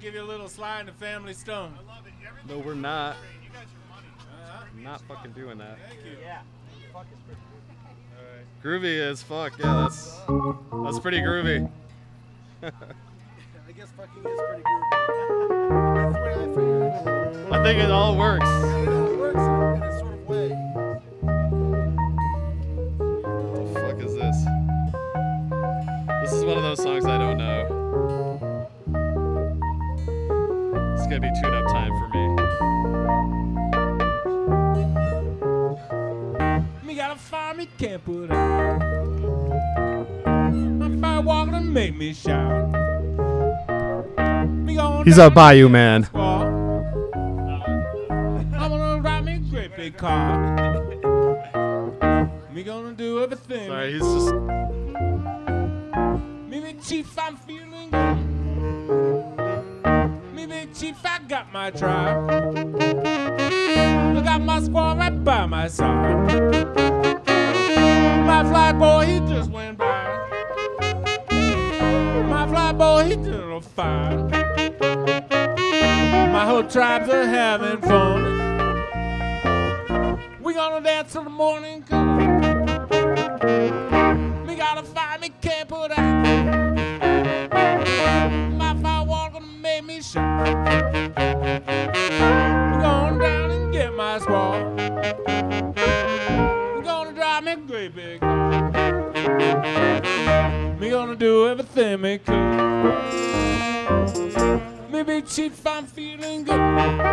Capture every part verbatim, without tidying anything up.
give you a little Sly and the Family Stone. I love it. No, we're not. You got your money. Uh-huh. I'm not fucking doing that. Thank you. Yeah. Fuck is pretty good. All right. Groovy as fuck. Yeah, that's that's pretty groovy. I guess fucking is pretty groovy. That's the way I feel. I think it all works. It works in a sort of way. What the fuck is this? This is one of those songs I don't know. It's gonna be tune-up time for me. Me got a fire me can't put out. My fire walking and make me shout. Me gonna He's drive a bayou me man. squall. I'm gonna ride me a great big car. Me gonna do everything. Sorry, he's just. Me big chief, I'm feeling good. Me big chief, I got my tribe. I got my squaw right by my side. My fly boy, he just went by. My fly boy, he did a fire. My whole tribes are having fun. We gonna dance till the morning comes. Me gotta find me can't put out. My firewall gonna make me shine. We going down and get my squaw. We gonna drive me a great big car. Me gonna do everything me could. Me big chief, I'm feeling good.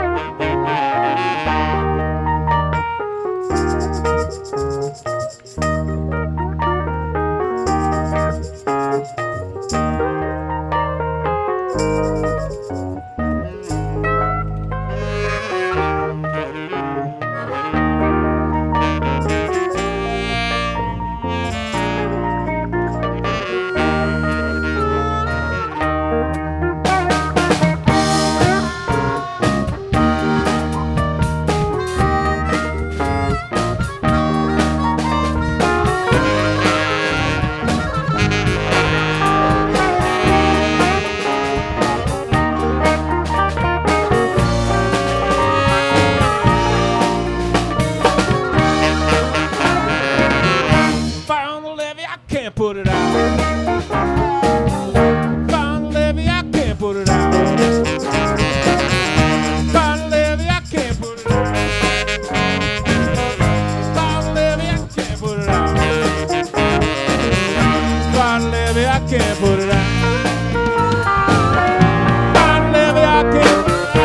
Put it out. Find a levy, I can't put it out. Find a levy, I can't put it out. Find a levy, I can't put it out. Find a levy, I can't put it out. Find a levy, I can't put it out.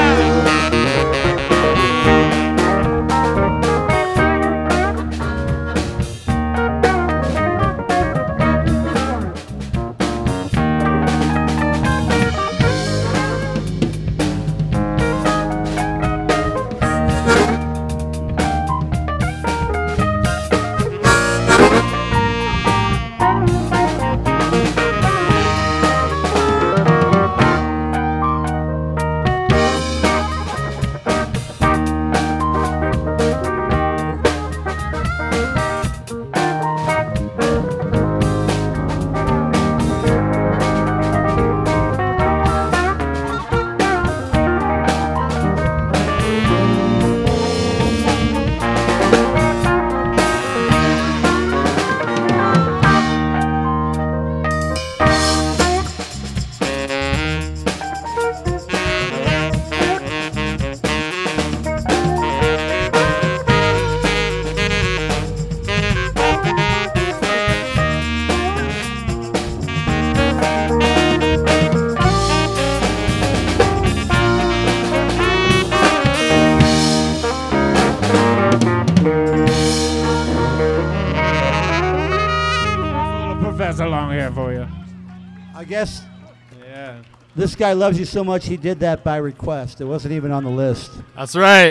Professor Long Hair for you. I guess Yeah. this guy loves you so much he did that by request. It wasn't even on the list. That's right.